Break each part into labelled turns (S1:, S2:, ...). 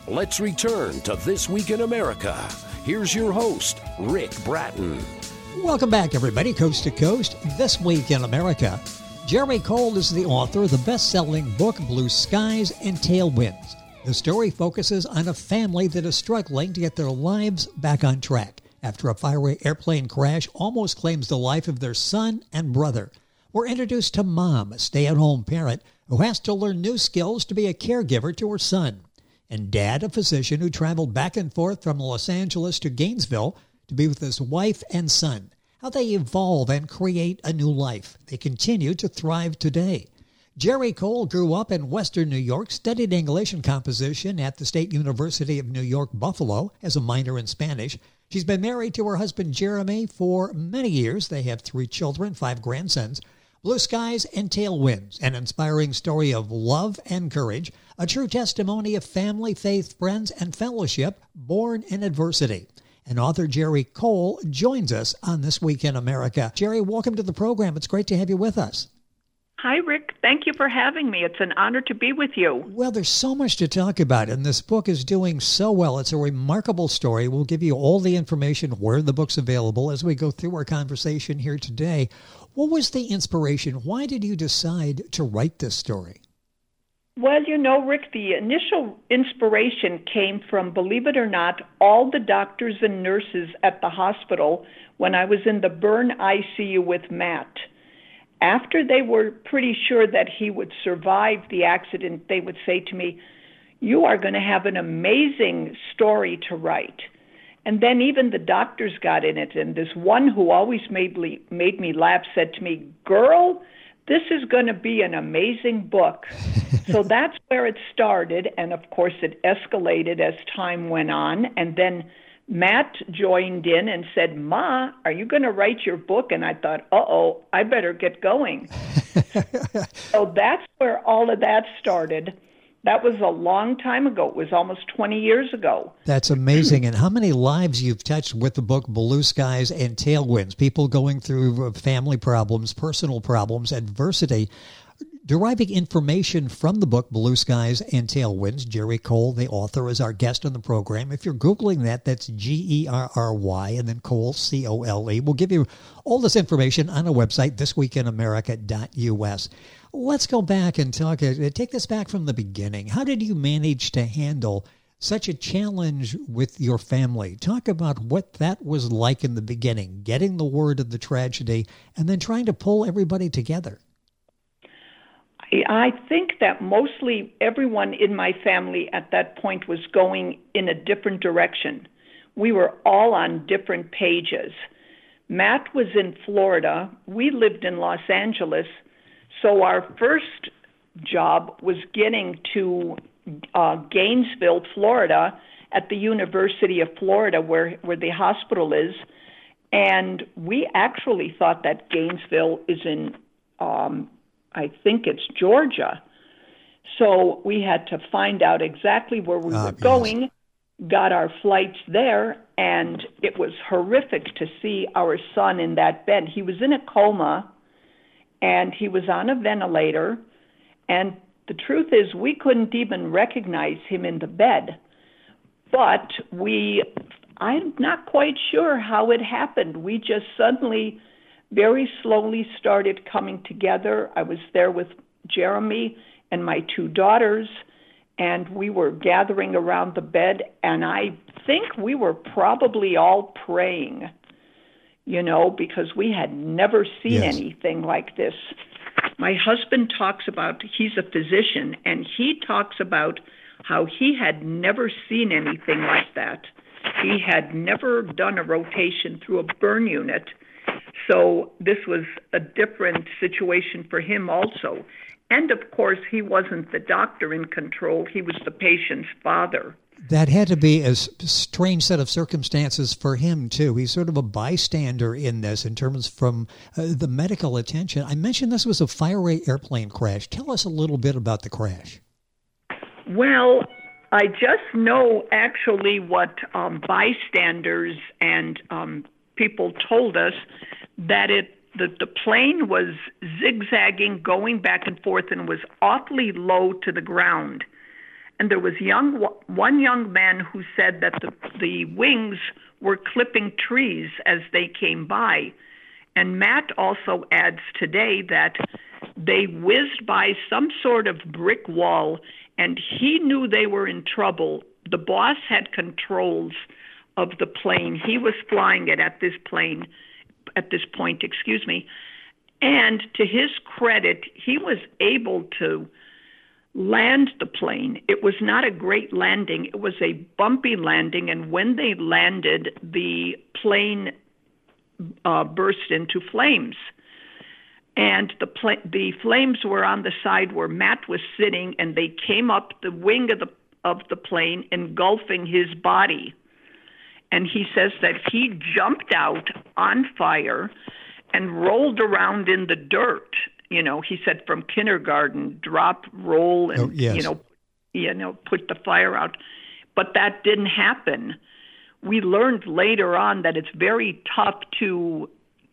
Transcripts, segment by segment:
S1: Let's return to This Week in America. Here's your host, Rick Bratton.
S2: Welcome back, everybody, coast to coast. This Week in America. Jeremy Cole is the author of the best-selling book, Blue Skies and Tailwinds. The story focuses on a family that is struggling to get their lives back on track after a fiery airplane crash almost claims the life of their son and brother. We're introduced to Mom, a stay-at-home parent who has to learn new skills to be a caregiver to her son, and Dad, a physician who traveled back and forth from Los Angeles to Gainesville to be with his wife and son. How they evolve and create a new life. They continue to thrive today. Jerry Cole grew up in Western New York, studied English and composition at the State University of New York, Buffalo, as a minor in Spanish. She's been married to her husband, Jeremy, for many years. They have 3 children, 5 grandsons. Blue Skies and Tailwinds, an inspiring story of love and courage, a true testimony of family, faith, friends, and fellowship born in adversity. And author Jerry Cole joins us on This Week in America. Jerry, welcome to the program. It's great to have you with us.
S3: Hi, Rick. Thank you for having me. It's an honor to be with you.
S2: Well, there's so much to talk about, and this book is doing so well. It's a remarkable story. We'll give you all the information where the book's available as we go through our conversation here today. What was the inspiration? Why did you decide to write this story?
S3: Well, you know, Rick, the initial inspiration came from, believe it or not, all the doctors and nurses at the hospital when I was in the burn ICU with Matt. After they were pretty sure that he would survive the accident, they would say to me, "You are going to have an amazing story to write." And then even the doctors got in it, and this one who always made me laugh said to me, "Girl, this is going to be an amazing book." So that's where it started, and of course it escalated as time went on, and then Matt joined in and said, "Ma, are you going to write your book?" And I thought, uh-oh, I better get going. So that's where all of that started. That was a long time ago. It was almost 20 years ago.
S2: That's amazing. And how many lives you've touched with the book Blue Skies and Tailwinds, people going through family problems, personal problems, adversity, deriving information from the book Blue Skies and Tailwinds. Jerry Cole, the author, is our guest on the program. If you're Googling that, that's Gerry and then Cole, Cole. We'll give you all this information on our website, thisweekinamerica.us. Let's go back and take this back from the beginning. How did you manage to handle such a challenge with your family? Talk about what that was like in the beginning, getting the word of the tragedy, and then trying to pull everybody together.
S3: I think that mostly everyone in my family at that point was going in a different direction. We were all on different pages. Matt was in Florida. We lived in Los Angeles. So our first job was getting to Gainesville, Florida, at the University of Florida, where the hospital is. And we actually thought that Gainesville is in I think it's Georgia. So we had to find out exactly where we were going, got our flights there, and it was horrific to see our son in that bed. He was in a coma, and he was on a ventilator, and the truth is we couldn't even recognize him in the bed. But I'm not quite sure how it happened. We just suddenly very slowly started coming together. I was there with Jeremy and my 2 daughters, and we were gathering around the bed, and I think we were probably all praying, because we had never seen anything like this. My husband talks about, he's a physician, and he talks about how he had never seen anything like that. He had never done a rotation through a burn unit. So this was a different situation for him also. And of course, he wasn't the doctor in control. He was the patient's father.
S2: That had to be a strange set of circumstances for him, too. He's sort of a bystander in this in terms from the medical attention. I mentioned this was a fiery airplane crash. Tell us a little bit about the crash.
S3: Well, I just know actually what bystanders and people told us, that the plane was zigzagging, going back and forth, and was awfully low to the ground. and there was one young man who said that the wings were clipping trees as they came by. And Matt also adds today that they whizzed by some sort of brick wall, and he knew they were in trouble. The boss had controls of the plane. He was flying it at this point, and to his credit, he was able to land the plane. It was not a great landing. It was a bumpy landing, and when they landed, the plane burst into flames. And the flames were on the side where Matt was sitting, and they came up the wing of the plane, engulfing his body. And he says that he jumped out on fire and rolled around in the dirt. You know, he said from kindergarten, drop, roll, and put the fire out. But that didn't happen. We learned later on that it's very tough to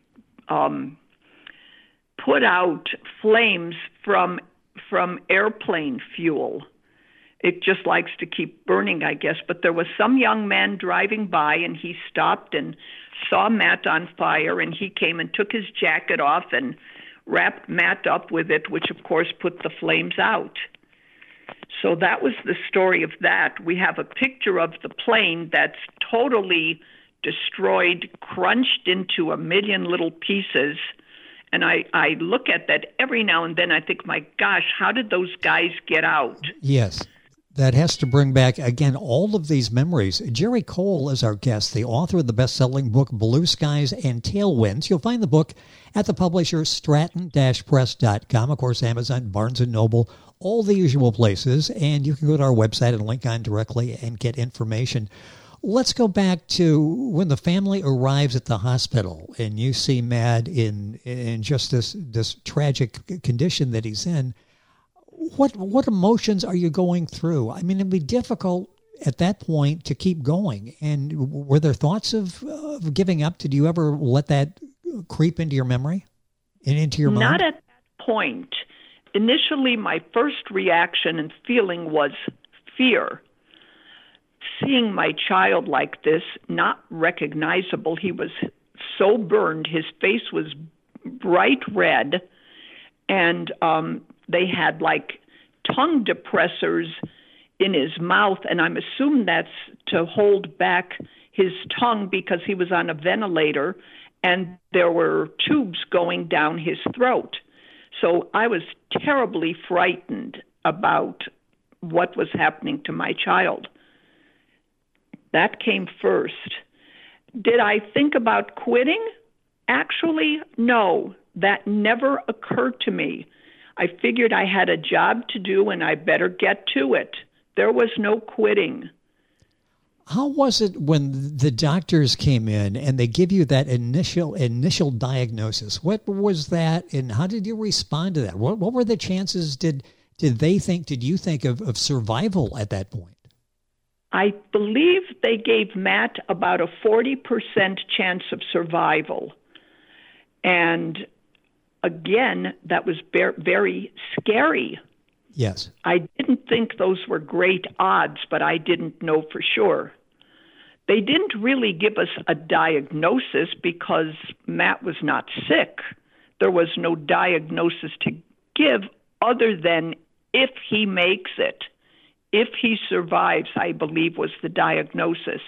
S3: put out flames from airplane fuel. It just likes to keep burning, I guess. But there was some young man driving by, and he stopped and saw Matt on fire, and he came and took his jacket off and wrapped Matt up with it, which of course put the flames out. So that was the story of that. We have a picture of the plane that's totally destroyed, crunched into a million little pieces. And I look at that every now and then. I think, my gosh, how did those guys get out?
S2: Yes. That has to bring back, again, all of these memories. Jerry Cole is our guest, the author of the best-selling book, Blue Skies and Tailwinds. You'll find the book at the publisher, stratton-press.com. Of course, Amazon, Barnes & Noble, all the usual places. And you can go to our website and link on directly and get information. Let's go back to when the family arrives at the hospital and you see Matt in just this tragic condition that he's in. What emotions are you going through? I mean, it'd be difficult at that point to keep going. And were there thoughts of giving up? Did you ever let that creep into your memory and into your mind?
S3: Not at that point. Initially, my first reaction and feeling was fear. Seeing my child like this, not recognizable. He was so burned. His face was bright red, and they had like tongue depressors in his mouth, and I'm assuming that's to hold back his tongue because he was on a ventilator, and there were tubes going down his throat. So I was terribly frightened about what was happening to my child. That came first. Did I think about quitting? Actually, no. That never occurred to me. I figured I had a job to do and I better get to it. There was no quitting.
S2: How was it when the doctors came in and they give you that initial diagnosis? What was that, and how did you respond to that? What were the chances? Did you think of survival at that point?
S3: I believe they gave Matt about a 40% chance of survival. And again, that was very scary.
S2: Yes.
S3: I didn't think those were great odds, but I didn't know for sure. They didn't really give us a diagnosis because Matt was not sick. There was no diagnosis to give other than if he makes it. If he survives, I believe, was the diagnosis.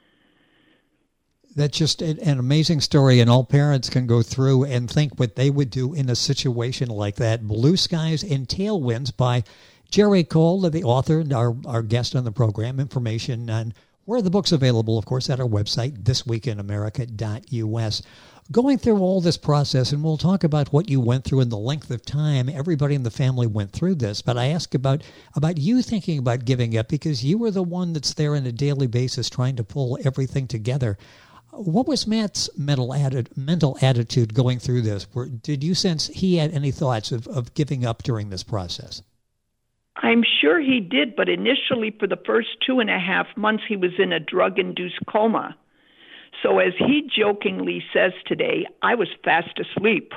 S2: That's just an amazing story, and all parents can go through and think what they would do in a situation like that. Blue Skies and Tailwinds by Jerry Cole, the author and our guest on the program. Information on where the book's available, of course, at our website, thisweekinamerica.us. Going through all this process, and we'll talk about what you went through and the length of time everybody in the family went through this, but I ask about you thinking about giving up because you were the one that's there on a daily basis trying to pull everything together. What was Matt's mental attitude going through this? Did you sense he had any thoughts of giving up during this process?
S3: I'm sure he did, but initially for the first 2.5 months, he was in a drug-induced coma. So as he jokingly says today, I was fast asleep,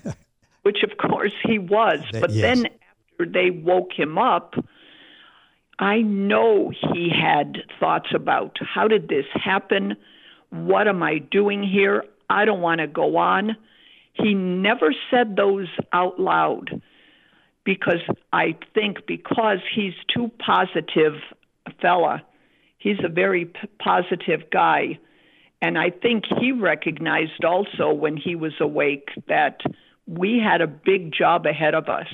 S3: which of course he was. But yes. Then after they woke him up, I know he had thoughts about, how did this happen? What am I doing here? I don't want to go on. He never said those out loud because I think because he's too positive a fella. He's a very positive guy. And I think he recognized also when he was awake that we had a big job ahead of us.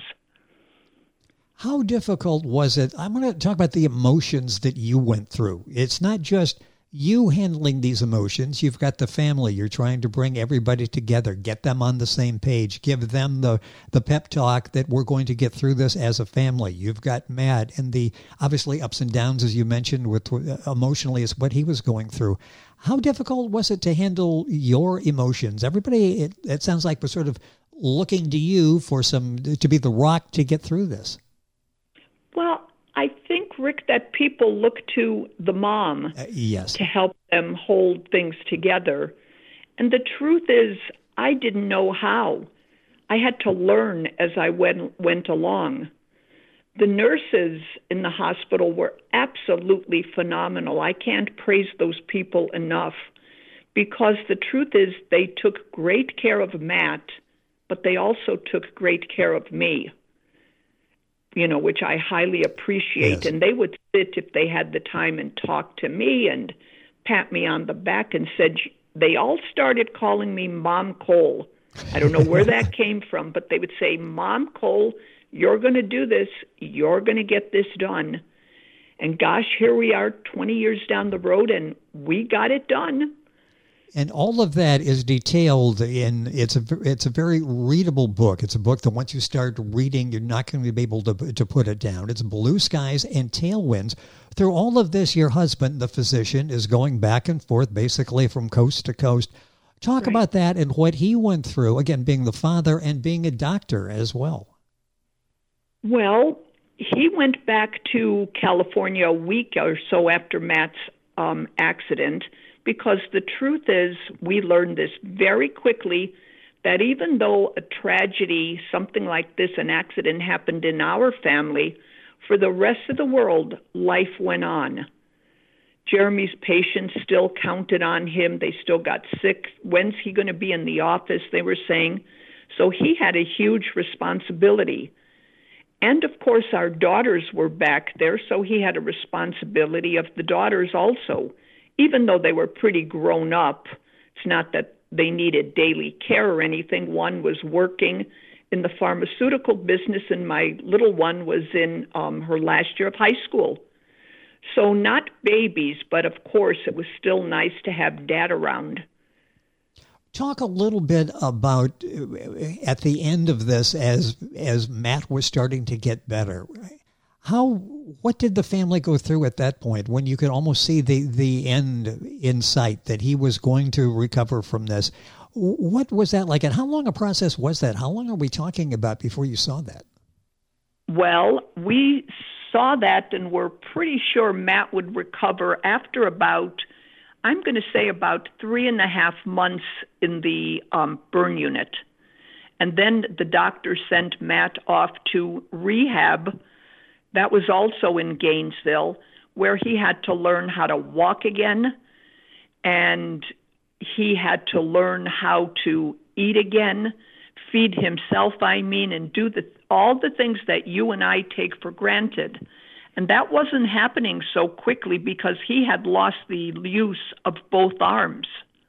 S2: How difficult was it? I'm going to talk about the emotions that you went through. It's not just you handling these emotions. You've got the family. You're trying to bring everybody together, get them on the same page, give them the pep talk that we're going to get through this as a family. You've got Matt and the obviously ups and downs, as you mentioned, with emotionally is what he was going through. How difficult was it to handle your emotions? Everybody, it sounds like, was sort of looking to you to be the rock to get through this.
S3: Well, I think, Rick, that people look to the mom
S2: yes,
S3: to help them hold things together. And the truth is, I didn't know how. I had to learn as I went along. The nurses in the hospital were absolutely phenomenal. I can't praise those people enough because the truth is they took great care of Matt, but they also took great care of me, which I highly appreciate. Yes. And they would sit if they had the time and talk to me and pat me on the back and said, they all started calling me Mom Cole. I don't know where that came from, but they would say, Mom Cole, you're going to do this. You're going to get this done. And gosh, here we are 20 years down the road and we got it done.
S2: And all of that is detailed it's a very readable book. It's a book that once you start reading, you're not going to be able to put it down. It's Blue Skies and Tailwinds. Through all of this, your husband, the physician, is going back and forth basically from coast to coast. Talk about that and what he went through, again, being the father and being a doctor as well.
S3: Well, he went back to California a week or so after Matt's accident. Because the truth is, we learned this very quickly, that even though a tragedy, something like this, an accident happened in our family, for the rest of the world, life went on. Jeremy's patients still counted on him. They still got sick. When's he going to be in the office, they were saying. So he had a huge responsibility. And, of course, our daughters were back there, so he had a responsibility of the daughters also. Even though they were pretty grown up, it's not that they needed daily care or anything. One was working in the pharmaceutical business, and my little one was in her last year of high school. So not babies, but of course it was still nice to have Dad around.
S2: Talk a little bit about at the end of this, as Matt was starting to get better. What did the family go through at that point when you could almost see the end in sight, that he was going to recover from this? What was that like, and how long a process was that? How long are we talking about before you saw that?
S3: Well, we saw that and were pretty sure Matt would recover after about 3.5 months in the burn unit. And then the doctor sent Matt off to rehab. That was also in Gainesville, where he had to learn how to walk again, and he had to learn how to eat again, feed himself, and do all the things that you and I take for granted. And that wasn't happening so quickly because he had lost the use of both arms.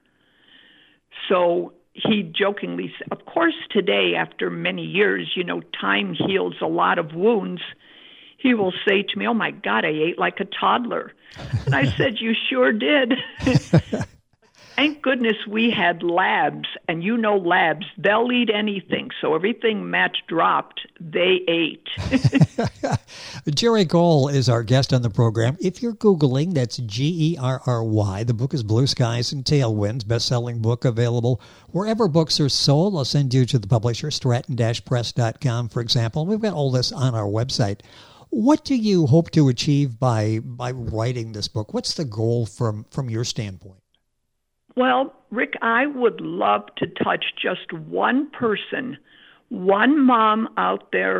S3: So he jokingly said, of course, today, after many years, time heals a lot of wounds. He will say to me, oh, my God, I ate like a toddler. And I said, you sure did. Thank goodness we had labs. And labs, they'll eat anything. So everything Matt dropped, they ate.
S2: Gerry Cole is our guest on the program. If you're Googling, that's Gerry. The book is Blue Skies and Tailwinds, best-selling book available wherever books are sold. I'll send you to the publisher, stratton-press.com, for example. We've got all this on our website. What do you hope to achieve by writing this book? What's the goal from your standpoint?
S3: Well, Rick, I would love to touch just one person, one mom out there,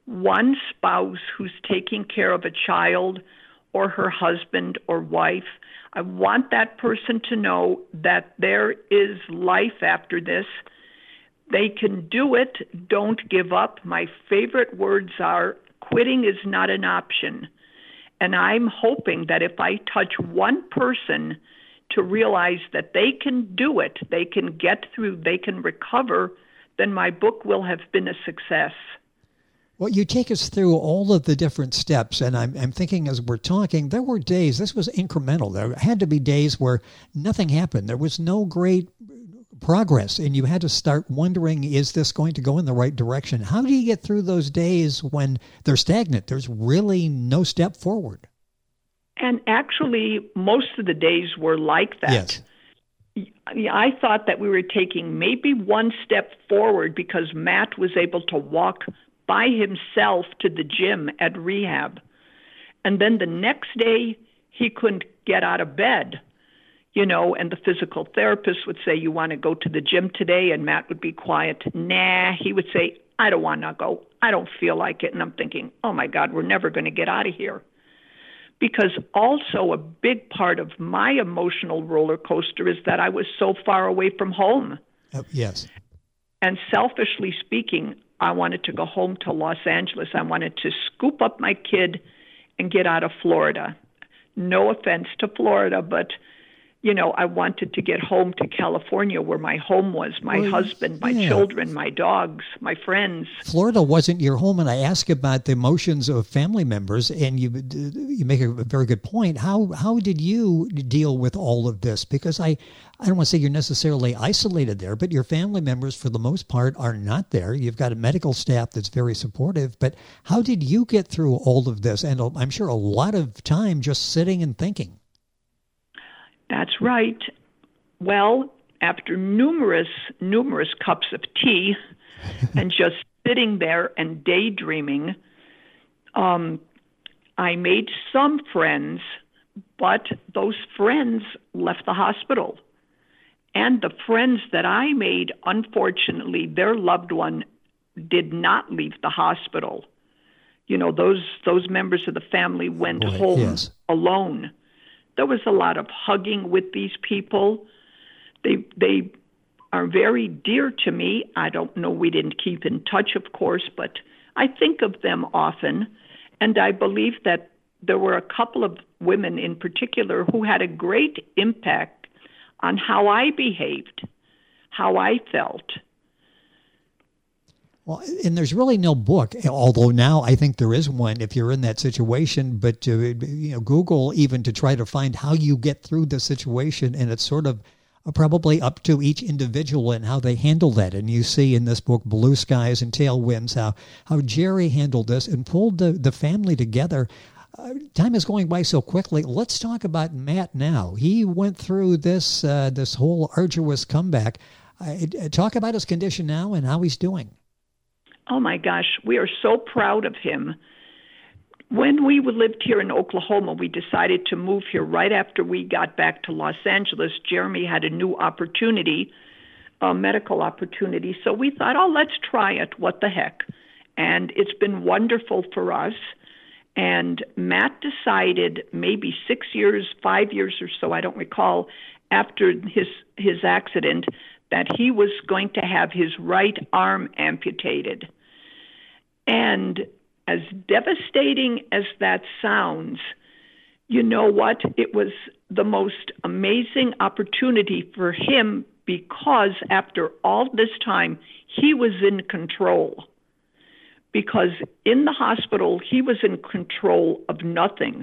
S3: one spouse who's taking care of a child or her husband or wife. I want that person to know that there is life after this. They can do it. Don't give up. My favorite words are, quitting is not an option. And I'm hoping that if I touch one person to realize that they can do it, they can get through, they can recover, then my book will have been a success.
S2: Well, you take us through all of the different steps, and I'm thinking as we're talking, there were days, this was incremental. There had to be days where nothing happened. There was no great progress, and you had to start wondering, is this going to go in the right direction? How do you get through those days when they're stagnant? There's really no step forward.
S3: And actually, most of the days were like that.
S2: Yes.
S3: I thought that we were taking maybe one step forward because Matt was able to walk by himself to the gym at rehab. And then the next day, he couldn't get out of bed, and the physical therapist would say, you want to go to the gym today? And Matt would be quiet. Nah, he would say, I don't want to go. I don't feel like it. And I'm thinking, oh my God, we're never going to get out of here. Because also a big part of my emotional roller coaster is that I was so far away from home.
S2: Yes.
S3: And selfishly speaking, I wanted to go home to Los Angeles. I wanted to scoop up my kid and get out of Florida. No offense to Florida, but, I wanted to get home to California where my home was, my husband, my children, my dogs, my friends.
S2: Florida wasn't your home, and I ask about the emotions of family members, and you make a very good point. How did you deal with all of this? Because I don't want to say you're necessarily isolated there, but your family members, for the most part, are not there. You've got a medical staff that's very supportive, but how did you get through all of this? And I'm sure a lot of time just sitting and thinking.
S3: That's right. Well, after numerous cups of tea and just sitting there and daydreaming, I made some friends, but those friends left the hospital. And the friends that I made, unfortunately, their loved one did not leave the hospital. Those members of the family went home alone. There was a lot of hugging with these people. They are very dear to me. I don't know, we didn't keep in touch, of course, but I think of them often. And I believe that there were a couple of women in particular who had a great impact on how I behaved, how I felt.
S2: Well, and there's really no book, although now I think there is one if you're in that situation, but Google even to try to find how you get through the situation, and it's sort of probably up to each individual and how they handle that. And you see in this book, Blue Skies and Tailwinds, how Jerry handled this and pulled the family together. Time is going by so quickly. Let's talk about Matt now. He went through this whole arduous comeback. Talk about his condition now and how he's doing.
S3: Oh, my gosh, we are so proud of him. When we lived here in Oklahoma, we decided to move here right after we got back to Los Angeles. Jeremy had a new opportunity, a medical opportunity. So we thought, let's try it. What the heck? And it's been wonderful for us. And Matt decided maybe 5 years or so, I don't recall, after his accident, that he was going to have his right arm amputated. And as devastating as that sounds, you know what? It was the most amazing opportunity for him because after all this time, he was in control. Because in the hospital, he was in control of nothing.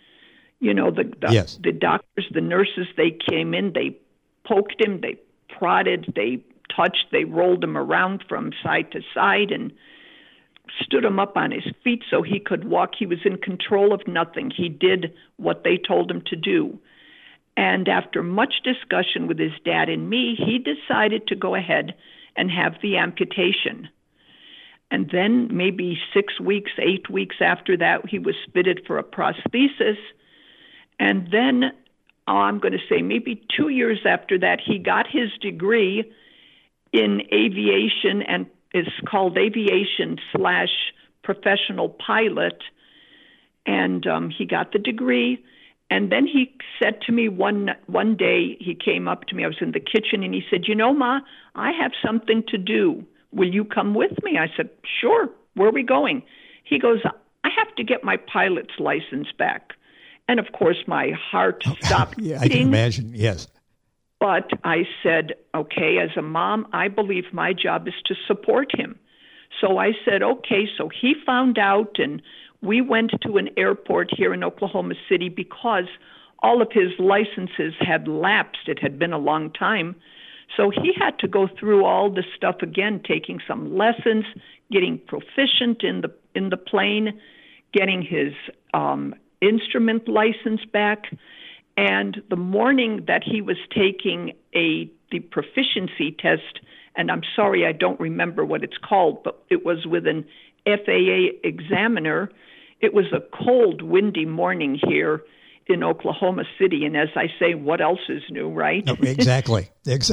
S3: The doctors, the nurses, they came in, they poked him, they prodded, they touched, they rolled him around from side to side and stood him up on his feet so he could walk. He was in control of nothing. He did what they told him to do. And after much discussion with his dad and me, he decided to go ahead and have the amputation. And then maybe 6 weeks, 8 weeks after that, he was fitted for a prosthesis. And then, I'm going to say maybe 2 years after that, he got his degree in aviation, and it's called aviation/professional professional pilot, and he got the degree. And then he said to me one day, he came up to me, I was in the kitchen, and he said, Ma, I have something to do. Will you come with me? I said, sure. Where are we going? He goes, I have to get my pilot's license back. And of course, my heart stopped beating.
S2: I can imagine, yes.
S3: But I said, okay, as a mom, I believe my job is to support him. So I said, okay. So he found out, and we went to an airport here in Oklahoma City because all of his licenses had lapsed. It had been a long time. So he had to go through all the stuff again, taking some lessons, getting proficient in the plane, getting his instrument license back. And the morning that he was taking the proficiency test, and I'm sorry, I don't remember what it's called, but it was with an FAA examiner. It was a cold, windy morning here in Oklahoma City. And as I say, what else is new, right?
S2: Oh, exactly.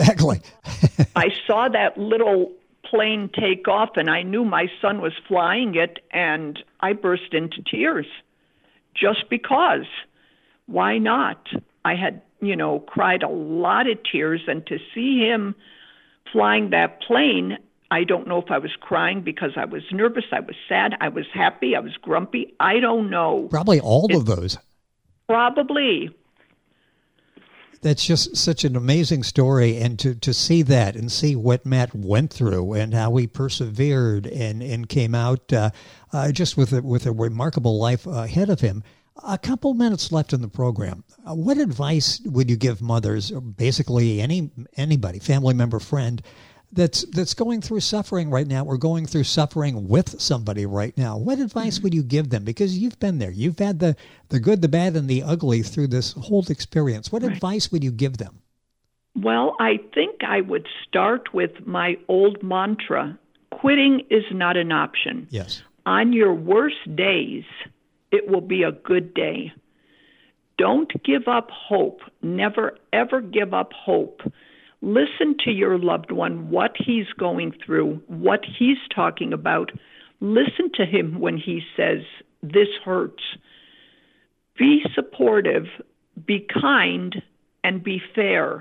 S3: I saw that little plane take off, and I knew my son was flying it, and I burst into tears just because. Why not? I had, cried a lot of tears, and to see him flying that plane, I don't know if I was crying because I was nervous, I was sad, I was happy, I was grumpy. I don't know.
S2: Probably all of those.
S3: Probably.
S2: That's just such an amazing story, and to see that and see what Matt went through and how he persevered and came out just with a remarkable life ahead of him. A couple minutes left in the program. What advice would you give mothers, or basically anybody, family member, friend, that's going through suffering right now, or going through suffering with somebody right now? What advice would you give them? Because you've been there. You've had the good, the bad, and the ugly through this whole experience. What advice would you give them?
S3: Well, I think I would start with my old mantra. Quitting is not an option.
S2: Yes.
S3: On your worst days, it will be a good day. Don't give up hope. Never, ever give up hope. Listen to your loved one, what he's going through, what he's talking about. Listen to him when he says, this hurts. Be supportive, be kind, and be fair.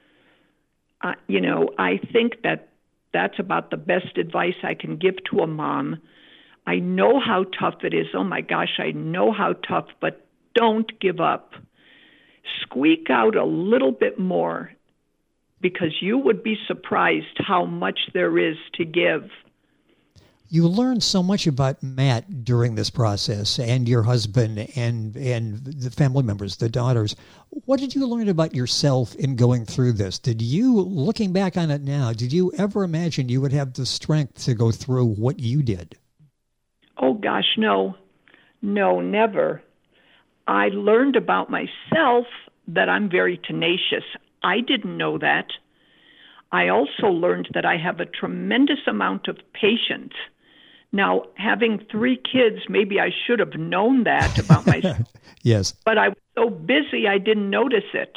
S3: I think that's about the best advice I can give to a mom. I know how tough it is. Oh my gosh, I know how tough, but don't give up. Squeak out a little bit more, because you would be surprised how much there is to give.
S2: You learned so much about Matt during this process, and your husband and the family members, the daughters. What did you learn about yourself in going through this? Did you, looking back on it now, did you ever imagine you would have the strength to go through what you did?
S3: Oh, gosh, no. No, never. I learned about myself that I'm very tenacious. I didn't know that. I also learned that I have a tremendous amount of patience. Now, having 3 kids, maybe I should have known that about myself.
S2: Yes.
S3: But I was so busy, I didn't notice it.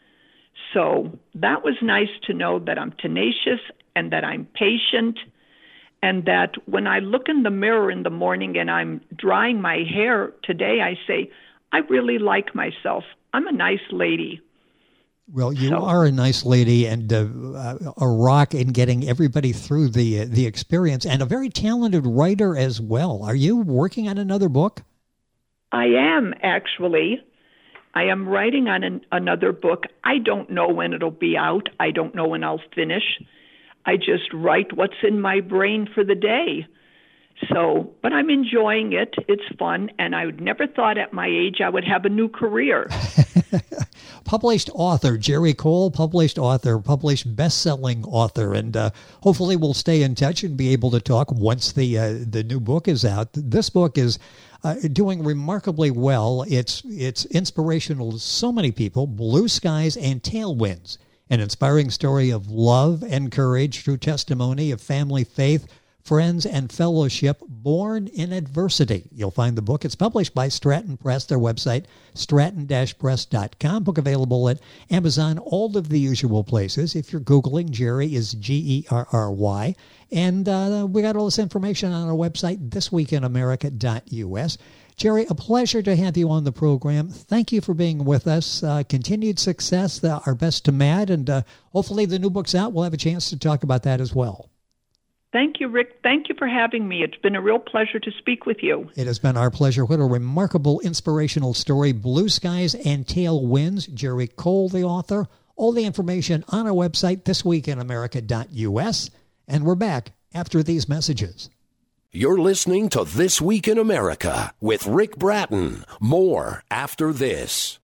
S3: So that was nice to know that I'm tenacious and that I'm patient, and that when I look in the mirror in the morning and I'm drying my hair today, I say, I really like myself. I'm a nice lady.
S2: Well, you are a nice lady and a rock in getting everybody through the experience, and a very talented writer as well. Are you working on another book?
S3: I am, actually. I am writing on another book. I don't know when it'll be out. I don't know when I'll finish. I just write what's in my brain for the day. So, but I'm enjoying it. It's fun, and I would never thought at my age I would have a new career.
S2: Published author, Jerry Cole, published best-selling author, and hopefully we'll stay in touch and be able to talk once the new book is out. This book is doing remarkably well. It's inspirational to so many people. Blue Skies and Tailwinds, an inspiring story of love and courage through testimony of family faith Friends and Fellowship, Born in Adversity. You'll find the book. It's published by Stratton Press, their website, stratton-press.com. Book available at Amazon, all of the usual places. If you're Googling, Jerry is Gerry. And we got all this information on our website, thisweekinamerica.us. Jerry, a pleasure to have you on the program. Thank you for being with us. Continued success. Our best to Matt. And hopefully the new book's out. We'll have a chance to talk about that as well.
S3: Thank you, Rick. Thank you for having me. It's been a real pleasure to speak with you.
S2: It has been our pleasure. What a remarkable, inspirational story. Blue Skies and Tailwinds. Jerry Cole, the author. All the information on our website, thisweekinamerica.us. And we're back after these messages.
S1: You're listening to This Week in America with Rick Bratton. More after this.